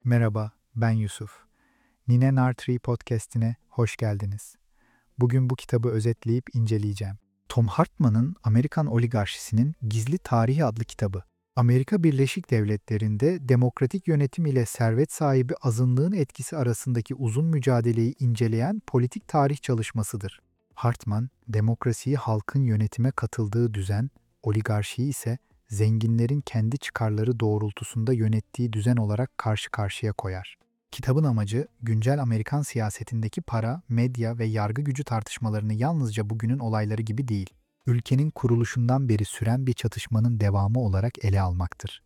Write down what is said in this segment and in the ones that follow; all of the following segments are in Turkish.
Merhaba, ben Yusuf. Nine Nartree podcast'ine hoş geldiniz. Bugün bu kitabı özetleyip inceleyeceğim. Tom Hartman'ın Amerikan Oligarşisinin Gizli Tarihi adlı kitabı. Amerika Birleşik Devletleri'nde demokratik yönetim ile servet sahibi azınlığın etkisi arasındaki uzun mücadeleyi inceleyen politik tarih çalışmasıdır. Hartman, demokrasiyi halkın yönetime katıldığı düzen, oligarşiyi ise zenginlerin kendi çıkarları doğrultusunda yönettiği düzen olarak karşı karşıya koyar. Kitabın amacı, güncel Amerikan siyasetindeki para, medya ve yargı gücü tartışmalarını yalnızca bugünün olayları gibi değil, ülkenin kuruluşundan beri süren bir çatışmanın devamı olarak ele almaktır.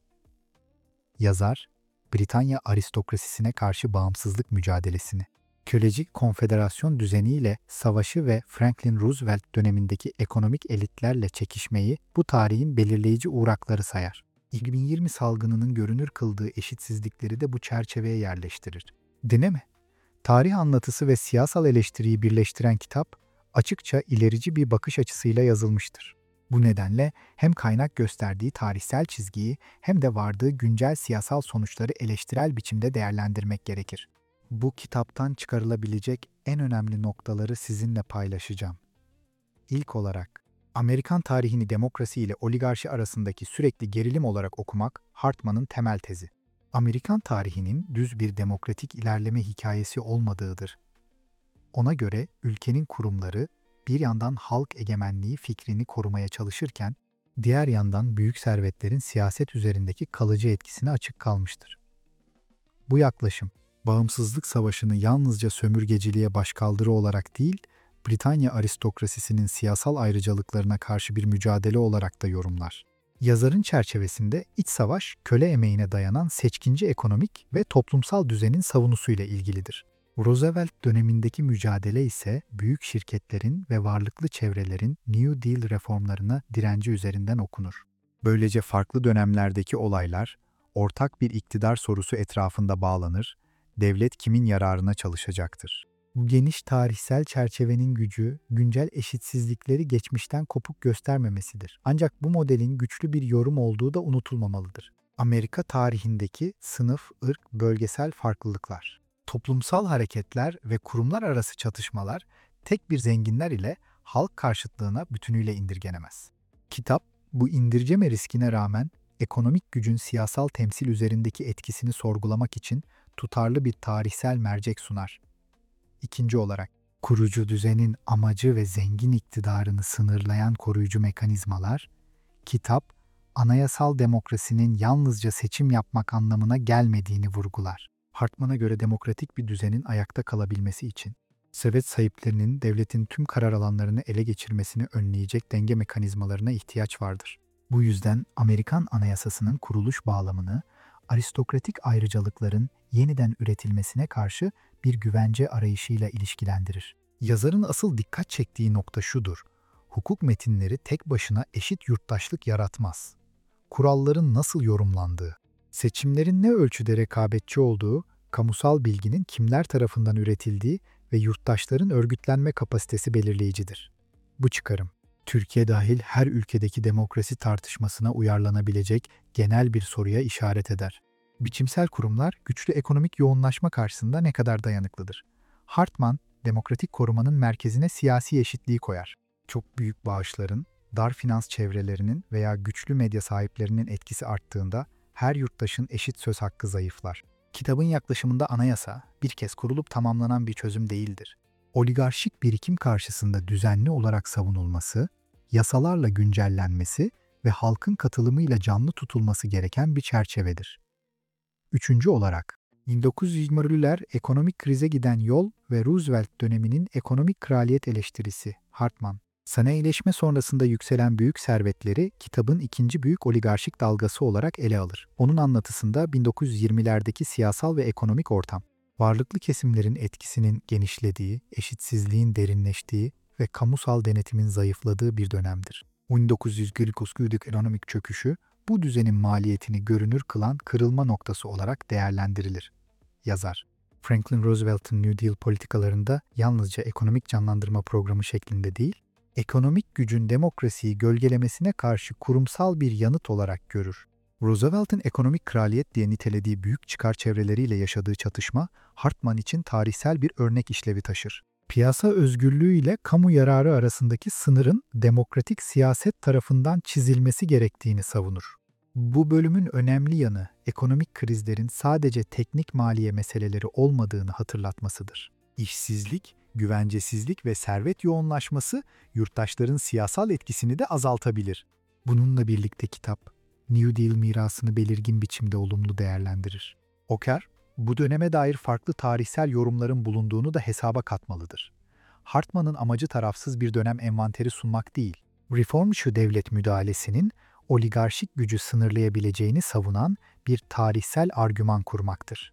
Yazar, Britanya aristokrasisine karşı bağımsızlık mücadelesini, köleci konfederasyon düzeniyle savaşı ve Franklin Roosevelt dönemindeki ekonomik elitlerle çekişmeyi bu tarihin belirleyici uğrakları sayar. 2020 salgınının görünür kıldığı eşitsizlikleri de bu çerçeveye yerleştirir. Deneme, tarih anlatısı ve siyasal eleştiriyi birleştiren kitap, açıkça ilerici bir bakış açısıyla yazılmıştır. Bu nedenle hem kaynak gösterdiği tarihsel çizgiyi hem de vardığı güncel siyasal sonuçları eleştirel biçimde değerlendirmek gerekir. Bu kitaptan çıkarılabilecek en önemli noktaları sizinle paylaşacağım. İlk olarak, Amerikan tarihini demokrasi ile oligarşi arasındaki sürekli gerilim olarak okumak Hartman'ın temel tezi. Amerikan tarihinin düz bir demokratik ilerleme hikayesi olmadığıdır. Ona göre ülkenin kurumları bir yandan halk egemenliği fikrini korumaya çalışırken, diğer yandan büyük servetlerin siyaset üzerindeki kalıcı etkisine açık kalmıştır. Bu yaklaşım, bağımsızlık savaşını yalnızca sömürgeciliğe başkaldırı olarak değil, Britanya aristokrasisinin siyasal ayrıcalıklarına karşı bir mücadele olarak da yorumlar. Yazarın çerçevesinde iç savaş, köle emeğine dayanan seçkinci ekonomik ve toplumsal düzenin savunusuyla ilgilidir. Roosevelt dönemindeki mücadele ise büyük şirketlerin ve varlıklı çevrelerin New Deal reformlarına direnci üzerinden okunur. Böylece farklı dönemlerdeki olaylar, ortak bir iktidar sorusu etrafında bağlanır, devlet kimin yararına çalışacaktır? Bu geniş tarihsel çerçevenin gücü, güncel eşitsizlikleri geçmişten kopuk göstermemesidir. Ancak bu modelin güçlü bir yorum olduğu da unutulmamalıdır. Amerika tarihindeki sınıf, ırk, bölgesel farklılıklar, toplumsal hareketler ve kurumlar arası çatışmalar tek bir zenginler ile halk karşıtlığına bütünüyle indirgenemez. Kitap, bu indirgeme riskine rağmen ekonomik gücün siyasal temsil üzerindeki etkisini sorgulamak için tutarlı bir tarihsel mercek sunar. İkinci olarak, kurucu düzenin amacı ve zengin iktidarını sınırlayan koruyucu mekanizmalar, kitap, anayasal demokrasinin yalnızca seçim yapmak anlamına gelmediğini vurgular. Hartman'a göre demokratik bir düzenin ayakta kalabilmesi için, servet sahiplerinin devletin tüm karar alanlarını ele geçirmesini önleyecek denge mekanizmalarına ihtiyaç vardır. Bu yüzden Amerikan Anayasası'nın kuruluş bağlamını, aristokratik ayrıcalıkların yeniden üretilmesine karşı bir güvence arayışıyla ilişkilendirir. Yazarın asıl dikkat çektiği nokta şudur: hukuk metinleri tek başına eşit yurttaşlık yaratmaz. Kuralların nasıl yorumlandığı, seçimlerin ne ölçüde rekabetçi olduğu, kamusal bilginin kimler tarafından üretildiği ve yurttaşların örgütlenme kapasitesi belirleyicidir. Bu çıkarım, Türkiye dahil her ülkedeki demokrasi tartışmasına uyarlanabilecek genel bir soruya işaret eder. Biçimsel kurumlar güçlü ekonomik yoğunlaşma karşısında ne kadar dayanıklıdır? Hartman, demokratik korumanın merkezine siyasi eşitliği koyar. Çok büyük bağışların, dar finans çevrelerinin veya güçlü medya sahiplerinin etkisi arttığında her yurttaşın eşit söz hakkı zayıflar. Kitabın yaklaşımında anayasa, bir kez kurulup tamamlanan bir çözüm değildir. Oligarşik birikim karşısında düzenli olarak savunulması, yasalarla güncellenmesi ve halkın katılımıyla canlı tutulması gereken bir çerçevedir. Üçüncü olarak, 1920'lüler ekonomik krize giden yol ve Roosevelt döneminin ekonomik kraliyet eleştirisi, Hartman. Sanayileşme sonrasında yükselen büyük servetleri kitabın ikinci büyük oligarşik dalgası olarak ele alır. Onun anlatısında 1920'lerdeki siyasal ve ekonomik ortam, varlıklı kesimlerin etkisinin genişlediği, eşitsizliğin derinleştiği ve kamusal denetimin zayıfladığı bir dönemdir. 1949'daki ekonomik çöküşü, bu düzenin maliyetini görünür kılan kırılma noktası olarak değerlendirilir. Yazar, Franklin Roosevelt'ın New Deal politikalarında yalnızca ekonomik canlandırma programı şeklinde değil, ekonomik gücün demokrasiyi gölgelemesine karşı kurumsal bir yanıt olarak görür. Roosevelt'in ekonomik kraliyet diye nitelediği büyük çıkar çevreleriyle yaşadığı çatışma, Hartman için tarihsel bir örnek işlevi taşır. Piyasa özgürlüğü ile kamu yararı arasındaki sınırın demokratik siyaset tarafından çizilmesi gerektiğini savunur. Bu bölümün önemli yanı, ekonomik krizlerin sadece teknik maliye meseleleri olmadığını hatırlatmasıdır. İşsizlik, güvencesizlik ve servet yoğunlaşması yurttaşların siyasal etkisini de azaltabilir. Bununla birlikte kitap, New Deal mirasını belirgin biçimde olumlu değerlendirir. Oker, bu döneme dair farklı tarihsel yorumların bulunduğunu da hesaba katmalıdır. Hartman'ın amacı tarafsız bir dönem envanteri sunmak değil, reformcu devlet müdahalesinin oligarşik gücü sınırlayabileceğini savunan bir tarihsel argüman kurmaktır.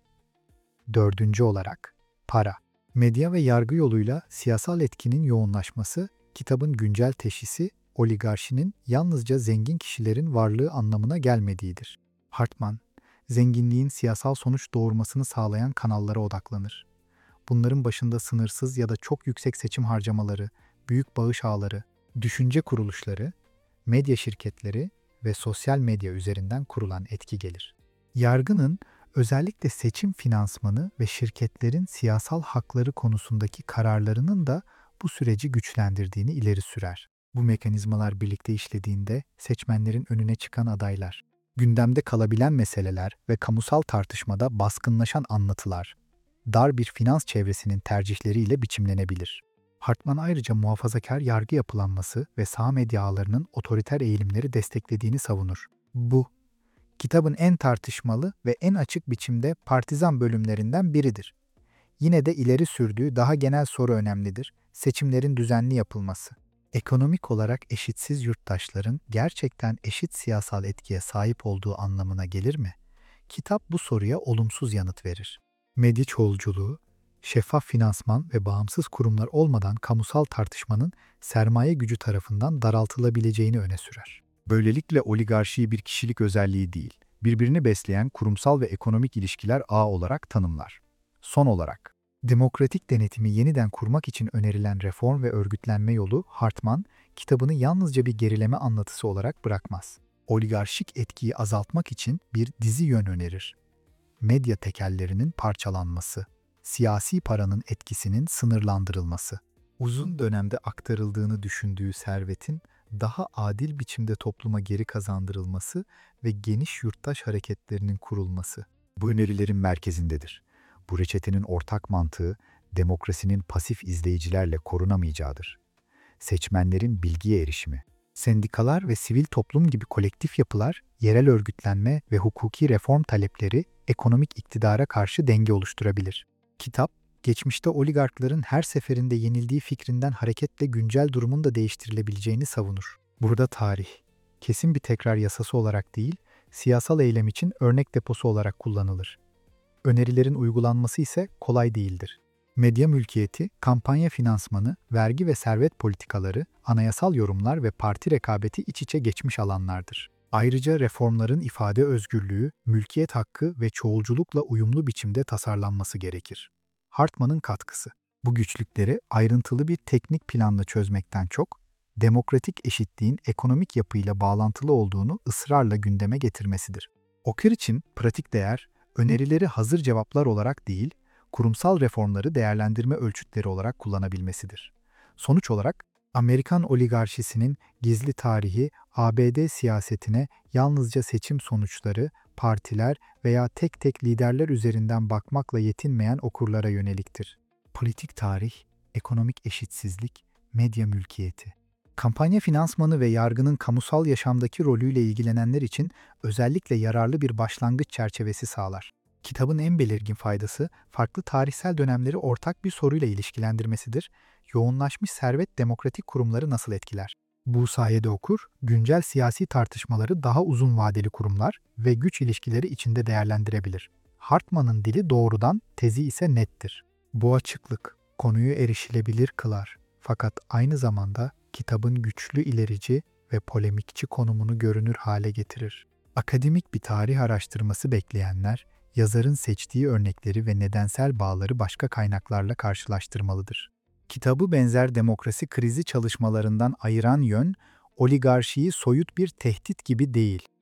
Dördüncü olarak, para. Medya ve yargı yoluyla siyasal etkinin yoğunlaşması, kitabın güncel teşhisi, oligarşinin yalnızca zengin kişilerin varlığı anlamına gelmediğidir. Hartman, zenginliğin siyasal sonuç doğurmasını sağlayan kanallara odaklanır. Bunların başında sınırsız ya da çok yüksek seçim harcamaları, büyük bağış ağları, düşünce kuruluşları, medya şirketleri ve sosyal medya üzerinden kurulan etki gelir. Yargının özellikle seçim finansmanı ve şirketlerin siyasal hakları konusundaki kararlarının da bu süreci güçlendirdiğini ileri sürer. Bu mekanizmalar birlikte işlediğinde seçmenlerin önüne çıkan adaylar, gündemde kalabilen meseleler ve kamusal tartışmada baskınlaşan anlatılar, dar bir finans çevresinin tercihleriyle biçimlenebilir. Hartman ayrıca muhafazakar yargı yapılanması ve sağ medya ağlarının otoriter eğilimleri desteklediğini savunur. Bu, kitabın en tartışmalı ve en açık biçimde partizan bölümlerinden biridir. Yine de ileri sürdüğü daha genel soru önemlidir: seçimlerin düzenli yapılması. Ekonomik olarak eşitsiz yurttaşların gerçekten eşit siyasal etkiye sahip olduğu anlamına gelir mi? Kitap bu soruya olumsuz yanıt verir. Medya çoğulculuğu, şeffaf finansman ve bağımsız kurumlar olmadan kamusal tartışmanın sermaye gücü tarafından daraltılabileceğini öne sürer. Böylelikle oligarşiyi bir kişilik özelliği değil, birbirini besleyen kurumsal ve ekonomik ilişkiler ağı olarak tanımlar. Son olarak, demokratik denetimi yeniden kurmak için önerilen reform ve örgütlenme yolu Hartman, kitabını yalnızca bir gerileme anlatısı olarak bırakmaz. Oligarşik etkiyi azaltmak için bir dizi yön önerir. Medya tekellerinin parçalanması, siyasi paranın etkisinin sınırlandırılması, uzun dönemde aktarıldığını düşündüğü servetin daha adil biçimde topluma geri kazandırılması ve geniş yurttaş hareketlerinin kurulması bu önerilerin merkezindedir. Bu reçetenin ortak mantığı, demokrasinin pasif izleyicilerle korunamayacağıdır. Seçmenlerin bilgiye erişimi, sendikalar ve sivil toplum gibi kolektif yapılar, yerel örgütlenme ve hukuki reform talepleri ekonomik iktidara karşı denge oluşturabilir. Kitap, geçmişte oligarkların her seferinde yenildiği fikrinden hareketle güncel durumun da değiştirilebileceğini savunur. Burada tarih, kesin bir tekrar yasası olarak değil, siyasal eylem için örnek deposu olarak kullanılır. Önerilerin uygulanması ise kolay değildir. Medya mülkiyeti, kampanya finansmanı, vergi ve servet politikaları, anayasal yorumlar ve parti rekabeti iç içe geçmiş alanlardır. Ayrıca reformların ifade özgürlüğü, mülkiyet hakkı ve çoğulculukla uyumlu biçimde tasarlanması gerekir. Hartman'ın katkısı, bu güçlükleri ayrıntılı bir teknik planla çözmekten çok, demokratik eşitliğin ekonomik yapıyla bağlantılı olduğunu ısrarla gündeme getirmesidir. Okur için pratik değer, önerileri hazır cevaplar olarak değil, kurumsal reformları değerlendirme ölçütleri olarak kullanabilmesidir. Sonuç olarak, Amerikan oligarşisinin gizli tarihi, ABD siyasetine yalnızca seçim sonuçları, partiler veya tek tek liderler üzerinden bakmakla yetinmeyen okurlara yöneliktir. Politik tarih, ekonomik eşitsizlik, medya mülkiyeti. Kampanya finansmanı ve yargının kamusal yaşamdaki rolüyle ilgilenenler için özellikle yararlı bir başlangıç çerçevesi sağlar. Kitabın en belirgin faydası, farklı tarihsel dönemleri ortak bir soruyla ilişkilendirmesidir: yoğunlaşmış servet demokratik kurumları nasıl etkiler? Bu sayede okur, güncel siyasi tartışmaları daha uzun vadeli kurumlar ve güç ilişkileri içinde değerlendirebilir. Hartman'ın dili doğrudan, tezi ise nettir. Bu açıklık, konuyu erişilebilir kılar. Fakat aynı zamanda kitabın güçlü ilerici ve polemikçi konumunu görünür hale getirir. Akademik bir tarih araştırması bekleyenler, yazarın seçtiği örnekleri ve nedensel bağları başka kaynaklarla karşılaştırmalıdır. Kitabı benzer demokrasi krizi çalışmalarından ayıran yön, oligarşiyi soyut bir tehdit gibi değil,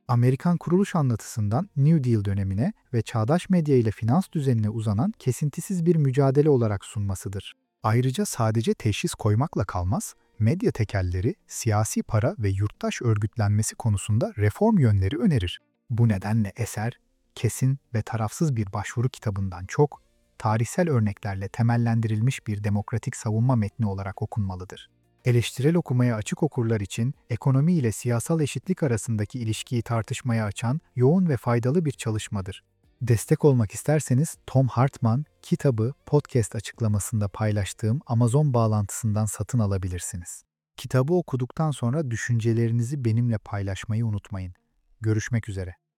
Amerikan kuruluş anlatısından New Deal dönemine ve çağdaş medya ile finans düzenine uzanan kesintisiz bir mücadele olarak sunmasıdır. Ayrıca sadece teşhis koymakla kalmaz, medya tekelleri, siyasi para ve yurttaş örgütlenmesi konusunda reform yönleri önerir. Bu nedenle eser, kesin ve tarafsız bir başvuru kitabından çok, tarihsel örneklerle temellendirilmiş bir demokratik savunma metni olarak okunmalıdır. Eleştirel okumaya açık okurlar için ekonomi ile siyasal eşitlik arasındaki ilişkiyi tartışmaya açan yoğun ve faydalı bir çalışmadır. Destek olmak isterseniz Tom Hartman kitabı podcast açıklamasında paylaştığım Amazon bağlantısından satın alabilirsiniz. Kitabı okuduktan sonra düşüncelerinizi benimle paylaşmayı unutmayın. Görüşmek üzere.